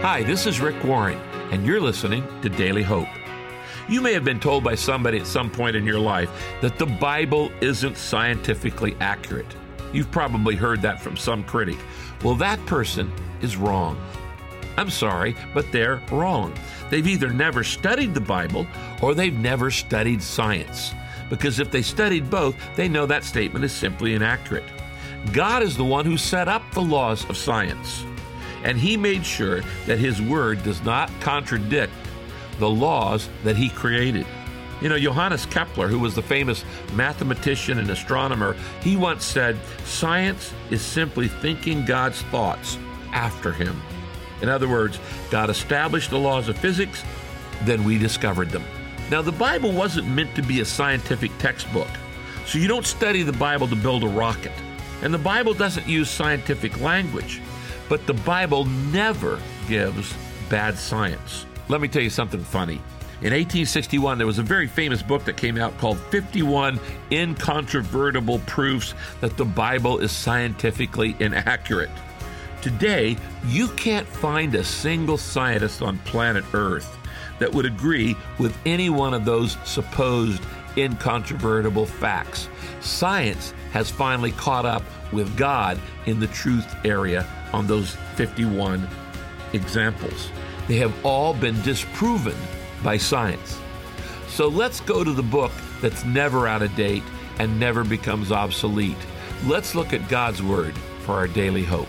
Hi, this is Rick Warren, and you're listening to Daily Hope. You may have been told by somebody at some point in your life that the Bible isn't scientifically accurate. You've probably heard that from some critic. Well, that person is wrong. I'm sorry, but they're wrong. They've either never studied the Bible or they've never studied science. Because if they studied both, they know that statement is simply inaccurate. God is the one who set up the laws of science, and He made sure that His Word does not contradict the laws that He created. You know, Johannes Kepler, who was the famous mathematician and astronomer, he once said, "Science is simply thinking God's thoughts after Him." In other words, God established the laws of physics, then we discovered them. Now, the Bible wasn't meant to be a scientific textbook, so you don't study the Bible to build a rocket. And the Bible doesn't use scientific language, but the Bible never gives bad science. Let me tell you something funny. In 1861, there was a very famous book that came out called 51 Incontrovertible Proofs that the Bible is scientifically inaccurate. Today, you can't find a single scientist on planet Earth that would agree with any one of those supposed incontrovertible facts. Science has finally caught up with God in the truth area on those 51 examples. They have all been disproven by science. So let's go to the book that's never out of date and never becomes obsolete. Let's look at God's Word for our daily hope.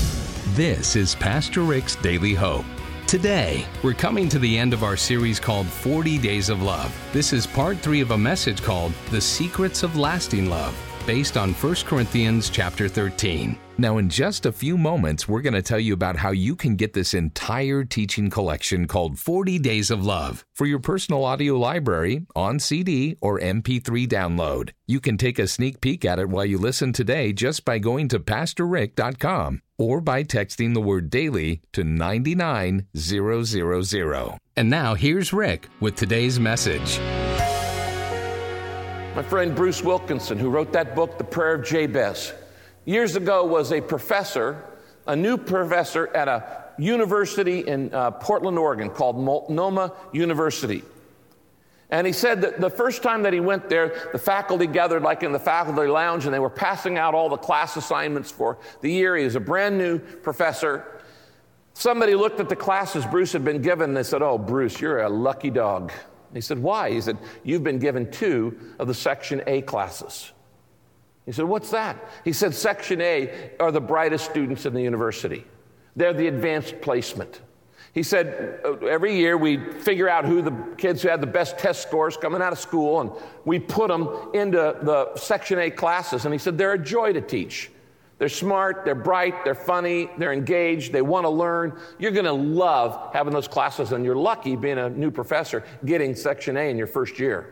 This is Pastor Rick's Daily Hope. Today, we're coming to the end of our series called 40 Days of Love. This is part 3 of a message called The Secrets of Lasting Love, based on 1 Corinthians chapter 13. Now, in just a few moments, we're going to tell you about how you can get this entire teaching collection called 40 Days of Love for your personal audio library on CD or MP3 download. You can take a sneak peek at it while you listen today just by going to PastorRick.com or by texting the word daily to 99000. And now, here's Rick with today's message. My friend Bruce Wilkinson, who wrote that book, The Prayer of Jabez, years ago was a professor, a new professor at a university in Portland, Oregon called Multnomah University. And he said that the first time that he went there, the faculty gathered like in the faculty lounge and they were passing out all the class assignments for the year. He was a brand new professor. Somebody looked at the classes Bruce had been given and they said, "Oh, Bruce, you're a lucky dog." He said, "Why?" He said, "You've been given 2 of the Section A classes." He said, "What's that?" He said, "Section A are the brightest students in the university. They're the advanced placement." He said, "Every year we figure out who the kids who had the best test scores coming out of school, and we put them into the Section A classes." And he said, "They're a joy to teach. They're smart, they're bright, they're funny, they're engaged, they want to learn. You're going to love having those classes, and you're lucky being a new professor getting Section A in your first year."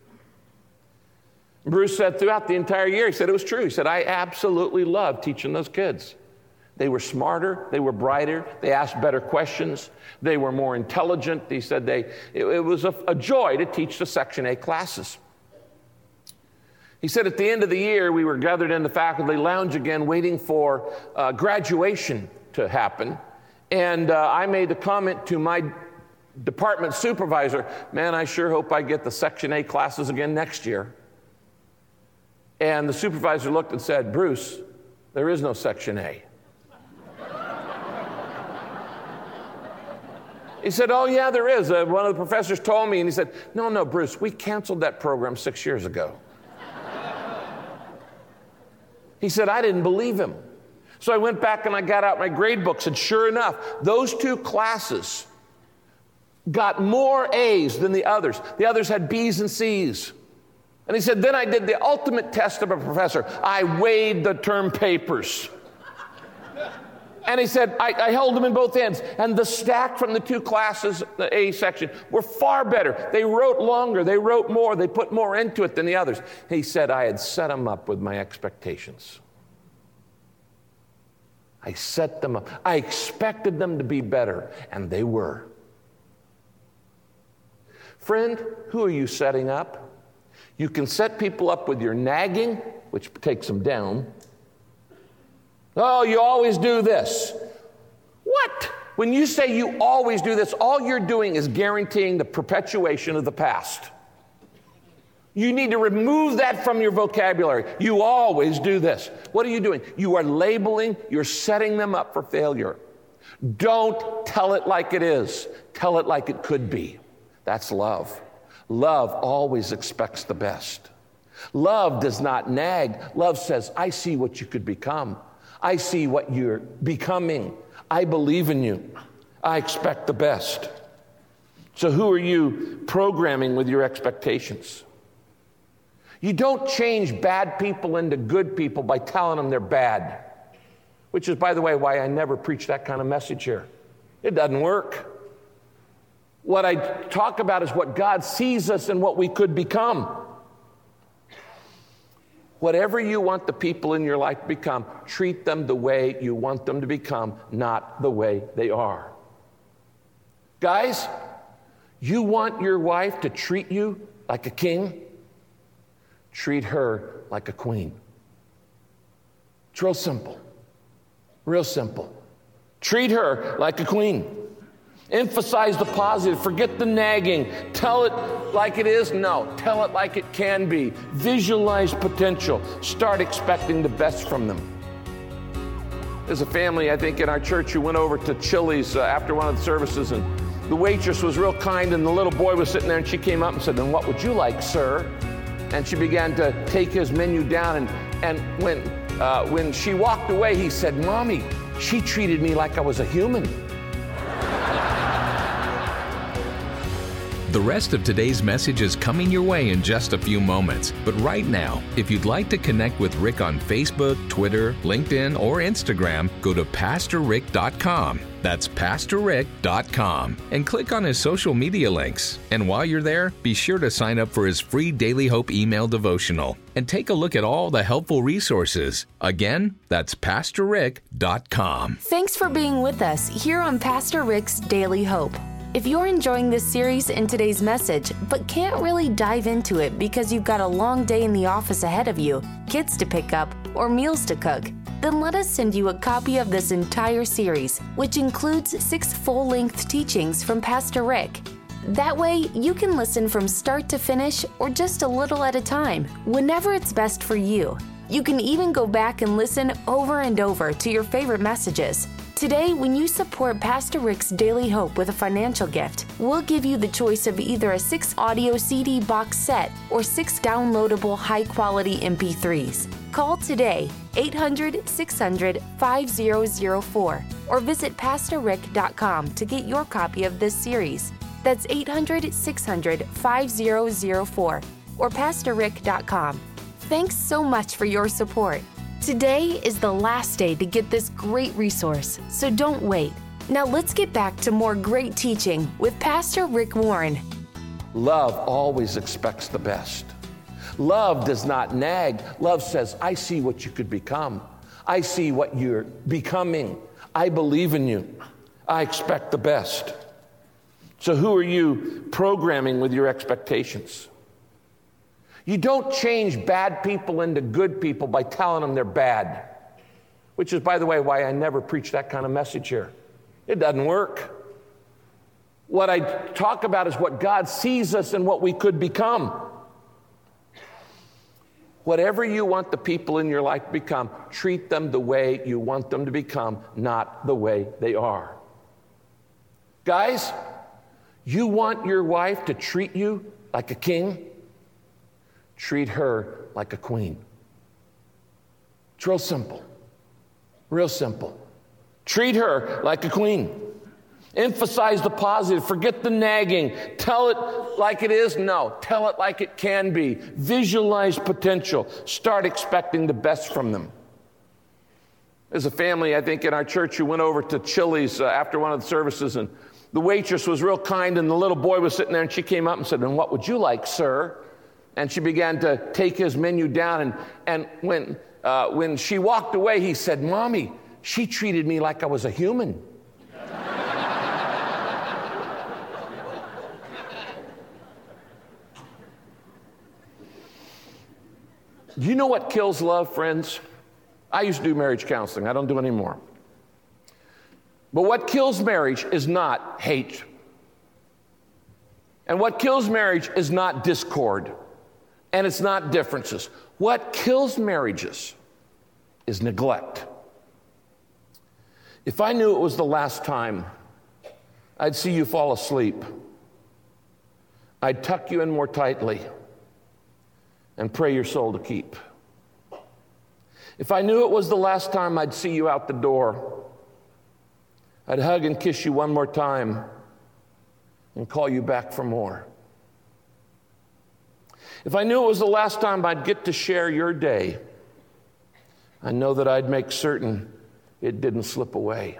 Bruce said throughout the entire year, he said it was true. He said, "I absolutely loved teaching those kids. They were smarter, they were brighter, they asked better questions, they were more intelligent." He said it was a joy to teach the Section A classes. He said at the end of the year, we were gathered in the faculty lounge again, waiting for graduation to happen. And I made the comment to my department supervisor, "Man, I sure hope I get the Section A classes again next year." And the supervisor looked and said, "Bruce, there is no Section A." He said, "Oh, yeah, there is. One of the professors told me." And he said, No, Bruce, we canceled that program 6 years ago." He said, I didn't believe him. So I went back and I got out my grade books, and sure enough, those 2 classes got more A's than the others. The others had B's and C's. And he said, then I did the ultimate test of a professor. I weighed the term papers. And he said, I held them in both ends. And the stack from the 2 classes, the A section, were far better. They wrote longer. They wrote more. They put more into it than the others. He said, I had set them up with my expectations. I set them up. I expected them to be better, and they were. Friend, who are you setting up? You can set people up with your nagging, which takes them down. Oh, you always do this. What? When you say you always do this, all you're doing is guaranteeing the perpetuation of the past. You need to remove that from your vocabulary. You always do this. What are you doing? You are labeling, you're setting them up for failure. Don't tell it like it is. Tell it like it could be. That's love. Love always expects the best. Love does not nag. Love says, I see what you could become. I see what you're becoming. I believe in you. I expect the best. So who are you programming with your expectations? You don't change bad people into good people by telling them they're bad, which is, by the way, why I never preach that kind of message here. It doesn't work. What I talk about is what God sees us and what we could become. Whatever you want the people in your life to become, treat them the way you want them to become, not the way they are. Guys, you want your wife to treat you like a king? Treat her like a queen. It's real simple. Real simple. Treat her like a queen. Emphasize the positive. Forget the nagging. Tell it like it is. No, tell it like it can be. Visualize potential. Start expecting the best from them. There's a family, I think, in our church who went over to Chili's after one of the services, and the waitress was real kind, and the little boy was sitting there, and she came up and said, "And what would you like, sir?" And she began to take his menu down, and when she walked away, he said, "Mommy, she treated me like I was a human." The rest of today's message is coming your way in just a few moments. But right now, if you'd like to connect with Rick on Facebook, Twitter, LinkedIn, or Instagram, go to PastorRick.com. That's PastorRick.com. And click on his social media links. And while you're there, be sure to sign up for his free Daily Hope email devotional. And take a look at all the helpful resources. Again, that's PastorRick.com. Thanks for being with us here on Pastor Rick's Daily Hope. If you're enjoying this series and today's message, but can't really dive into it because you've got a long day in the office ahead of you, kids to pick up, or meals to cook, then let us send you a copy of this entire series, which includes 6 full-length teachings from Pastor Rick. That way, you can listen from start to finish or just a little at a time, whenever it's best for you. You can even go back and listen over and over to your favorite messages. Today, when you support Pastor Rick's Daily Hope with a financial gift, we'll give you the choice of either a 6 audio CD box set or 6 downloadable high-quality MP3s. Call today, 800-600-5004, or visit PastorRick.com to get your copy of this series. That's 800-600-5004, or PastorRick.com. Thanks so much for your support. Today is the last day to get this great resource, so don't wait. Now let's get back to more great teaching with Pastor Rick Warren. Love always expects the best. Love does not nag. Love says, I see what you could become. I see what you're becoming. I believe in you. I expect the best. So who are you programming with your expectations? You don't change bad people into good people by telling them they're bad, which is, by the way, why I never preach that kind of message here. It doesn't work. What I talk about is what God sees us and what we could become. Whatever you want the people in your life to become, treat them the way you want them to become, not the way they are. Guys, you want your wife to treat you like a king? Treat her like a queen. It's real simple. Real simple. Treat her like a queen. Emphasize the positive. Forget the nagging. Tell it like it is. No, tell it like it can be. Visualize potential. Start expecting the best from them. There's a family, I think, in our church who went over to Chili's after one of the services, and the waitress was real kind, and the little boy was sitting there, and she came up and said, "And what would you like, sir?" And she began to take his menu down, and when she walked away, he said, "Mommy, she treated me like I was a human." Do you know what kills love, friends? I used to do marriage counseling. I don't do it anymore. But what kills marriage is not hate. And what kills marriage is not discord. And it's not differences. What kills marriages is neglect. If I knew it was the last time I'd see you fall asleep, I'd tuck you in more tightly and pray your soul to keep. If I knew it was the last time I'd see you out the door, I'd hug and kiss you one more time and call you back for more. If I knew it was the last time I'd get to share your day, I know that I'd make certain it didn't slip away.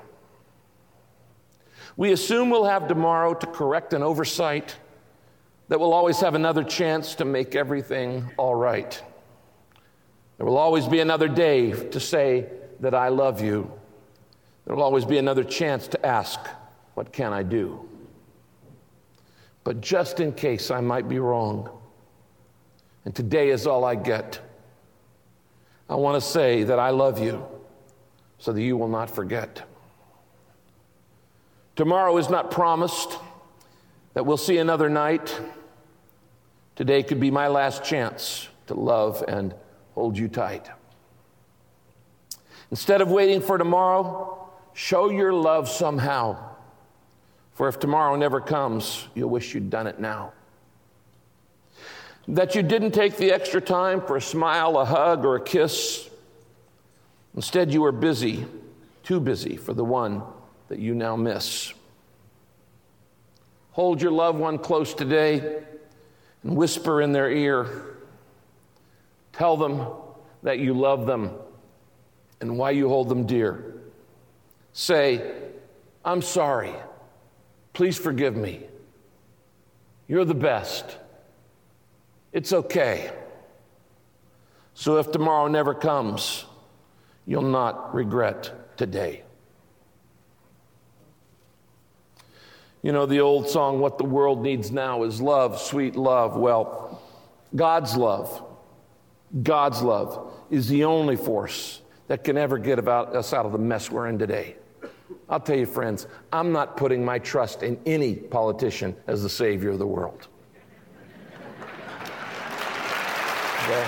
We assume we'll have tomorrow to correct an oversight, that we'll always have another chance to make everything all right. There will always be another day to say that I love you. There will always be another chance to ask, what can I do? But just in case I might be wrong, and today is all I get, I want to say that I love you so that you will not forget. Tomorrow is not promised that we'll see another night. Today could be my last chance to love and hold you tight. Instead of waiting for tomorrow, show your love somehow. For if tomorrow never comes, you'll wish you'd done it now. That you didn't take the extra time for a smile, a hug, or a kiss. Instead, you were busy, too busy for the one that you now miss. Hold your loved one close today and whisper in their ear. Tell them that you love them and why you hold them dear. Say, I'm sorry. Please forgive me. You're the best. It's okay. So if tomorrow never comes, you'll not regret today. You know the old song, what the world needs now is love, sweet love. Well, God's love is the only force that can ever get us out of the mess we're in today. I'll tell you, friends, I'm not putting my trust in any politician as the savior of the world. Okay?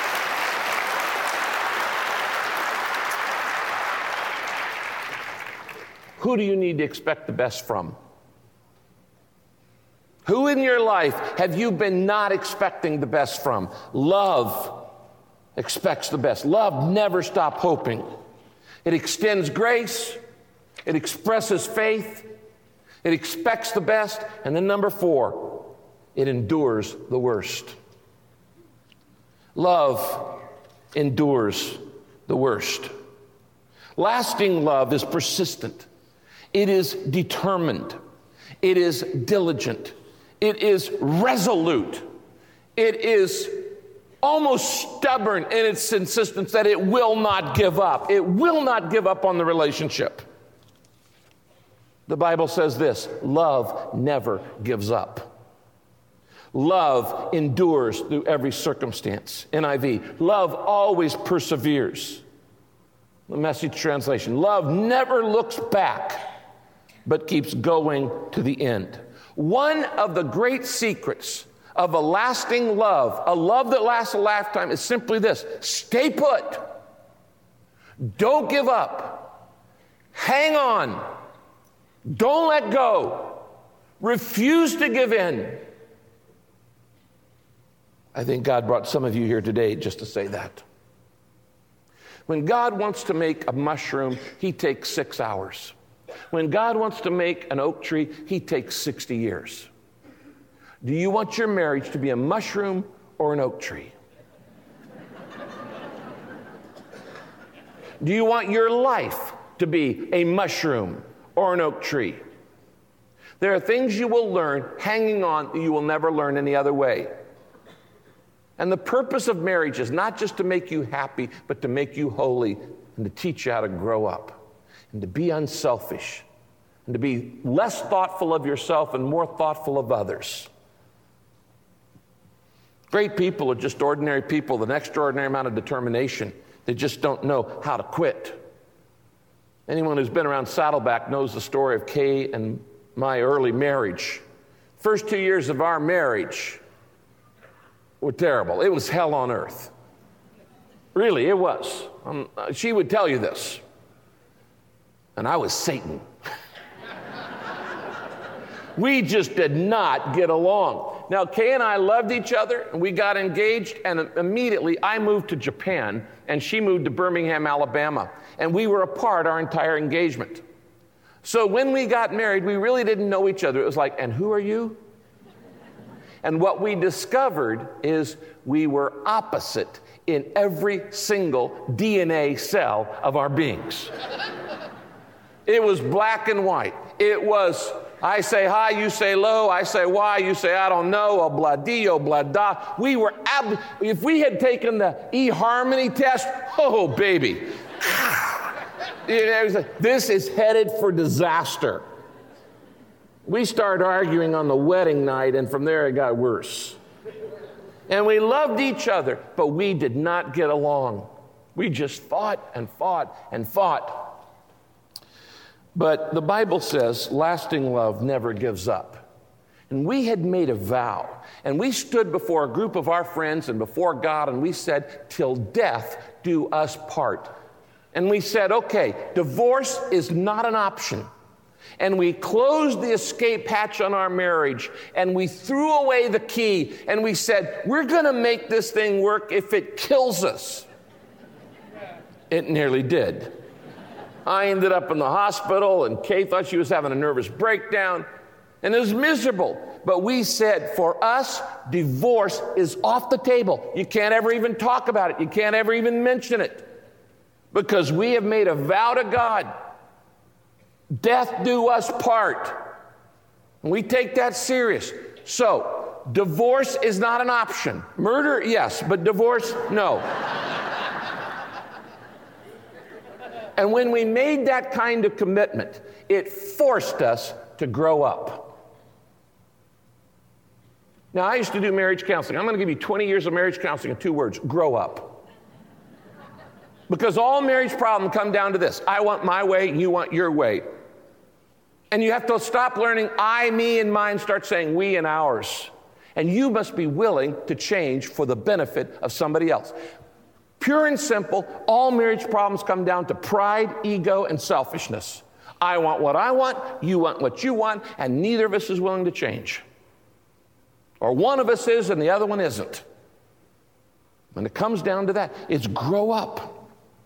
Who do you need to expect the best from? Who in your life have you been not expecting the best from? Love expects the best. Love never stops hoping. It extends grace. It expresses faith. It expects the best. And then number 4, it endures the worst. Love endures the worst. Lasting love is persistent. It is determined. It is diligent. It is resolute. It is almost stubborn in its insistence that it will not give up. It will not give up on the relationship. The Bible says this, love never gives up. Love endures through every circumstance. NIV, love always perseveres. The Message translation, love never looks back, but keeps going to the end. One of the great secrets of a lasting love, a love that lasts a lifetime, is simply this: stay put. Don't give up. Hang on. Don't let go. Refuse to give in. I think God brought some of you here today just to say that. When God wants to make a mushroom, he takes 6 hours. When God wants to make an oak tree, he takes 60 years. Do you want your marriage to be a mushroom or an oak tree? Do you want your life to be a mushroom or an oak tree? There are things you will learn hanging on that you will never learn any other way. And the purpose of marriage is not just to make you happy, but to make you holy and to teach you how to grow up and to be unselfish and to be less thoughtful of yourself and more thoughtful of others. Great people are just ordinary people with an extraordinary amount of determination. They just don't know how to quit. Anyone who's been around Saddleback knows the story of Kay and my early marriage. First 2 years of our marriage were terrible. It was hell on earth. Really, it was. She would tell you this. And I was Satan. We just did not get along. Now, Kay and I loved each other, and we got engaged, and immediately I moved to Japan, and she moved to Birmingham, Alabama. And we were apart our entire engagement. So when we got married, we really didn't know each other. It was like, and who are you? And what we discovered is we were opposite in every single DNA cell of our beings. It was black and white. It was, I say hi, you say low, I say why, you say I don't know, oh blah dee, oh blah da. We were, if we had taken the eHarmony test, oh baby. This is headed for disaster. We started arguing on the wedding night, and from there it got worse. And we loved each other, but we did not get along. We just fought and fought and fought. But the Bible says lasting love never gives up. And we had made a vow, and we stood before a group of our friends and before God, and we said, till death do us part. And we said, okay, divorce is not an option. And we closed the escape hatch on our marriage, and we threw away the key, and we said, we're going to make this thing work if it kills us. It nearly did. I ended up in the hospital, and Kay thought she was having a nervous breakdown, and it was miserable. But we said, for us, divorce is off the table. You can't ever even talk about it. You can't ever even mention it. Because we have made a vow to God. Death do us part. And we take that serious. So, divorce is not an option. Murder, yes, but divorce, no. And when we made that kind of commitment, it forced us to grow up. Now, I used to do marriage counseling. I'm going to give you 20 years of marriage counseling in 2 words: grow up. Because all marriage problems come down to this: I want my way, and you want your way. And you have to stop learning I, me, and mine, start saying we and ours. And you must be willing to change for the benefit of somebody else. Pure and simple, all marriage problems come down to pride, ego, and selfishness. I want what I want, you want what you want, and neither of us is willing to change. Or one of us is and the other one isn't. When it comes down to that, it's grow up.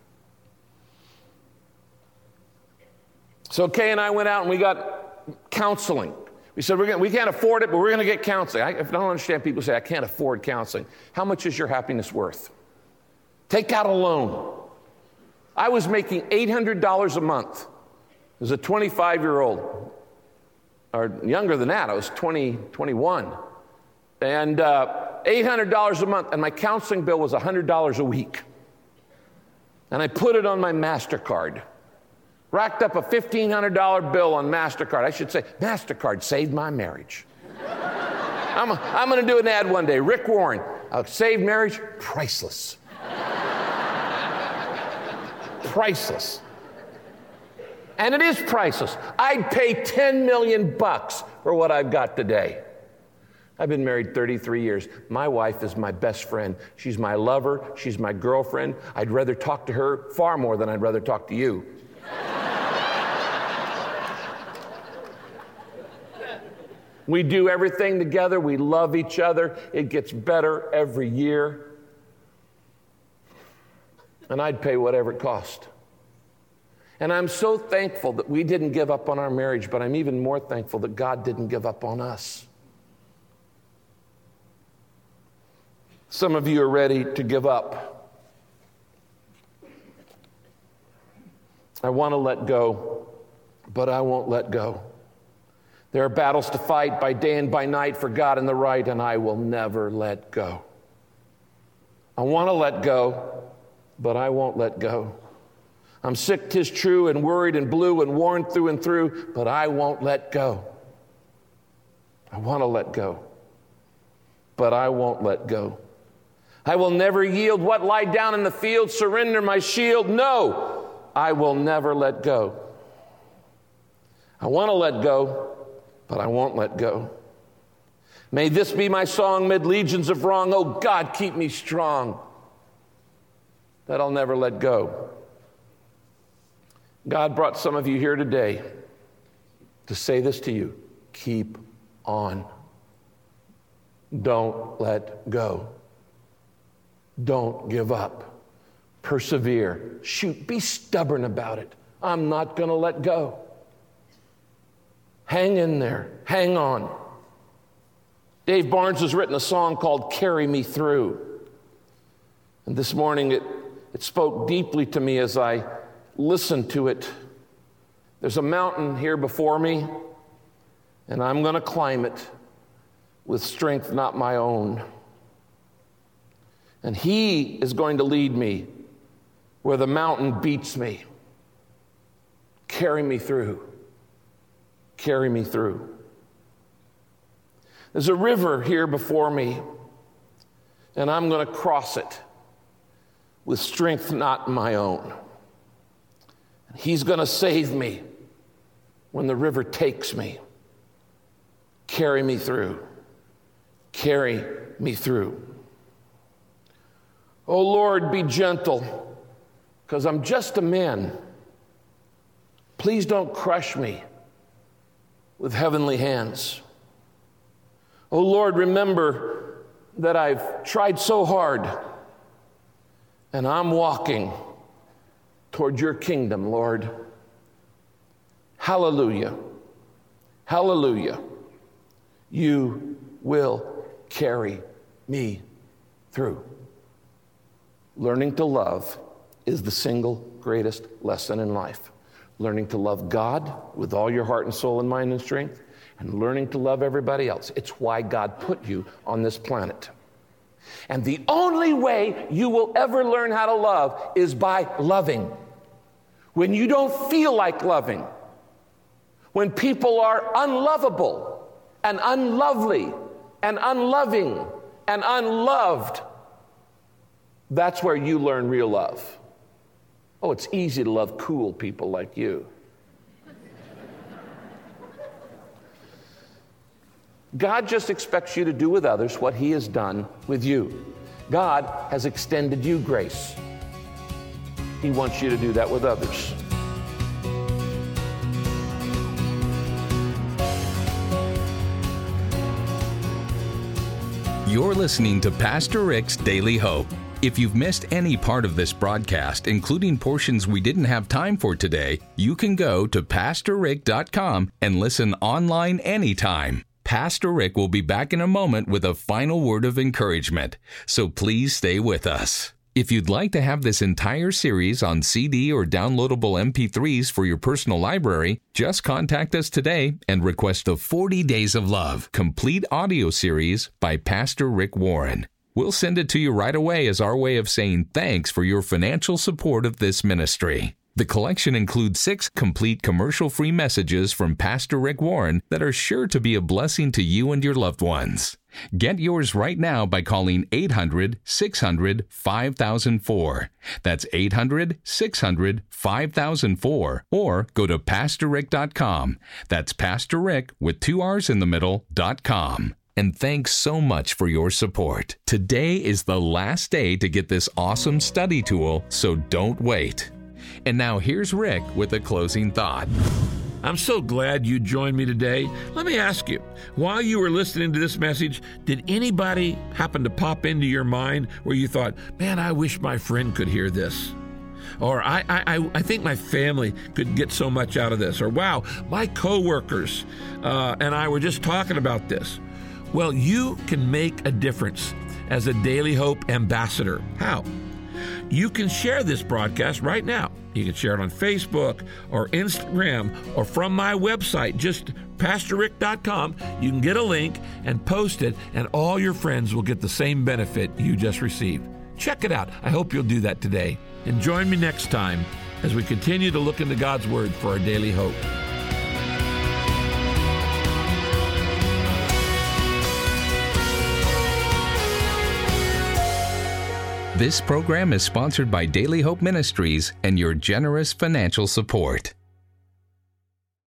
So Kay and I went out and we got counseling. We said, we can't afford it, but we're going to get counseling. I don't understand people say, I can't afford counseling. How much is your happiness worth? Take out a loan. I was making $800 a month as a 25-year-old, or younger than that. I was 21. And $800 a month, and my counseling bill was $100 a week. And I put it on my MasterCard. Racked up a $1,500 bill on MasterCard. I should say, MasterCard saved my marriage. I'm going to do an ad one day. Rick Warren, saved marriage, priceless. Priceless. And it is priceless. I'd pay $10 million for what I've got today. I've been married 33 years. My wife is my best friend. She's my lover. She's my girlfriend. I'd rather talk to her far more than I'd rather talk to you. We do everything together. We love each other. It gets better every year. And I'd pay whatever it cost. And I'm so thankful that we didn't give up on our marriage, but I'm even more thankful that God didn't give up on us. Some of you are ready to give up. I want to let go, but I won't let go. There are battles to fight by day and by night for God and the right, and I will never let go. I want to let go, but I won't let go. I'm sick, 'tis true, and worried and blue and worn through and through, but I won't let go. I want to let go, but I won't let go. I will never yield. What, lie down in the field, surrender my shield? No, I will never let go. I want to let go, but I won't let go. May this be my song mid legions of wrong. Oh God, keep me strong, that I'll never let go. God brought some of you here today to say this to you. Keep on. Don't let go. Don't give up. Persevere. Shoot, be stubborn about it. I'm not going to let go. Hang in there. Hang on. Dave Barnes has written a song called Carry Me Through. And this morning it spoke deeply to me as I listened to it. There's a mountain here before me, and I'm going to climb it with strength not my own. And He is going to lead me where the mountain beats me. Carry me through. Carry me through. There's a river here before me, and I'm going to cross it with strength not my own. He's going to save me when the river takes me. Carry me through. Carry me through. Oh Lord, be gentle, because I'm just a man. Please don't crush me with heavenly hands. Oh Lord, remember that I've tried so hard, and I'm walking toward your kingdom, Lord. Hallelujah. Hallelujah. You will carry me through. Learning to love is the single greatest lesson in life. Learning to love God with all your heart and soul and mind and strength, and learning to love everybody else. It's why God put you on this planet. And the only way you will ever learn how to love is by loving. When you don't feel like loving, when people are unlovable and unlovely and unloving and unloved, that's where you learn real love. Oh, it's easy to love cool people like you. God just expects you to do with others what He has done with you. God has extended you grace. He wants you to do that with others. You're listening to Pastor Rick's Daily Hope. If you've missed any part of this broadcast, including portions we didn't have time for today, you can go to PastorRick.com and listen online anytime. Pastor Rick will be back in a moment with a final word of encouragement, so please stay with us. If you'd like to have this entire series on CD or downloadable MP3s for your personal library, just contact us today and request the 40 Days of Love complete audio series by Pastor Rick Warren. We'll send it to you right away as our way of saying thanks for your financial support of this ministry. The collection includes 6 complete commercial-free messages from Pastor Rick Warren that are sure to be a blessing to you and your loved ones. Get yours right now by calling 800-600-5004. That's 800-600-5004. Or go to PastorRick.com. That's Pastor Rick with 2 R's in the middle, .com. And thanks so much for your support. Today is the last day to get this awesome study tool, so don't wait. And now here's Rick with a closing thought. I'm so glad you joined me today. Let me ask you, while you were listening to this message, did anybody happen to pop into your mind where you thought, man, I wish my friend could hear this? Or I think my family could get so much out of this. Or wow, my coworkers and I were just talking about this. Well, you can make a difference as a Daily Hope ambassador. How? You can share this broadcast right now. You can share it on Facebook or Instagram or from my website, just PastorRick.com. You can get a link and post it, and all your friends will get the same benefit you just received. Check it out. I hope you'll do that today. And join me next time as we continue to look into God's Word for our daily hope. This program is sponsored by Daily Hope Ministries and your generous financial support.